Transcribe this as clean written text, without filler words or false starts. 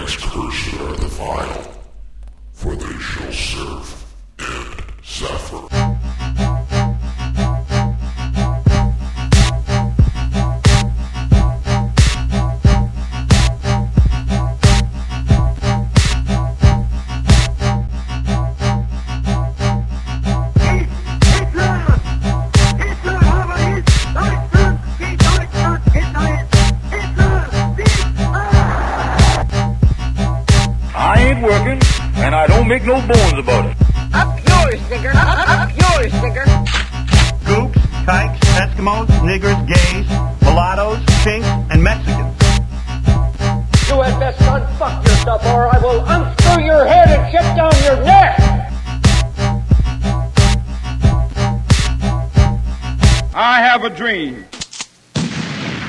ranks cursed are the vile, for they shall serve and suffer. Working, and I don't make no bones about it. Up yours, nigger! Up yours, nigger! Gooks, kikes, Eskimos, niggers, gays, mulattoes, chinks, and Mexicans. You had best unfuck yourself, or I will unscrew your head and shut down your neck! I have a dream